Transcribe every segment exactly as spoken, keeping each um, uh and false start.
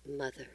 Mother.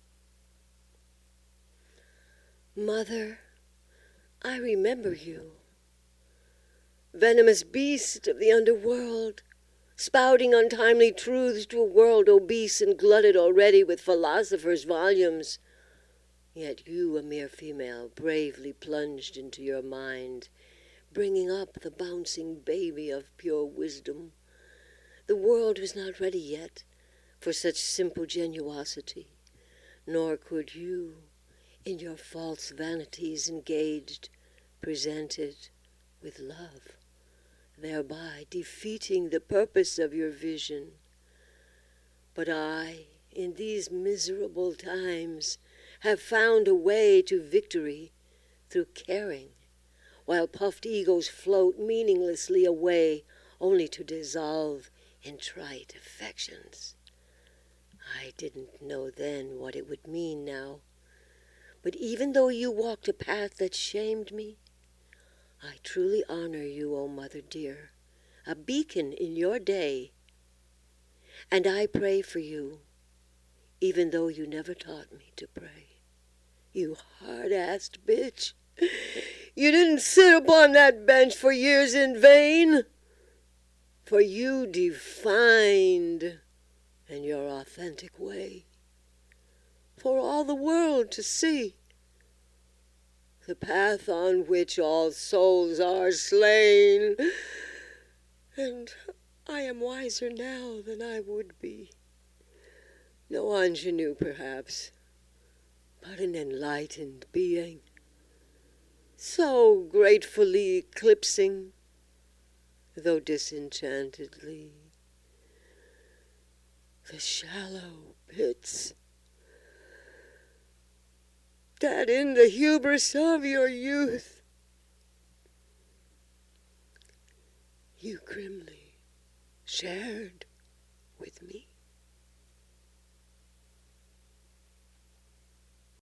Mother, I remember you. Venomous beast of the underworld, spouting untimely truths to a world obese and glutted already with philosophers' volumes. Yet you, a mere female, bravely plunged into your mind, bringing up the bouncing baby of pure wisdom. The world was not ready yet for such simple genuosity, nor could you, in your false vanities engaged, present it with love, thereby defeating the purpose of your vision. But I, in these miserable times, have found a way to victory through caring, while puffed egos float meaninglessly away, only to dissolve in trite affections. I didn't know then what it would mean now, but even though you walked a path that shamed me, I truly honor you, O Mother dear, a beacon in your day. And I pray for you, even though you never taught me to pray. You hard-assed bitch. You didn't sit upon that bench for years in vain, for you defined in your authentic way, for all the world to see, the path on which all souls are slain. And I am wiser now than I would be. No ingenue, perhaps, but an enlightened being, so gratefully eclipsing, though disenchantedly, the shallow pits that in the hubris of your youth you grimly shared with me.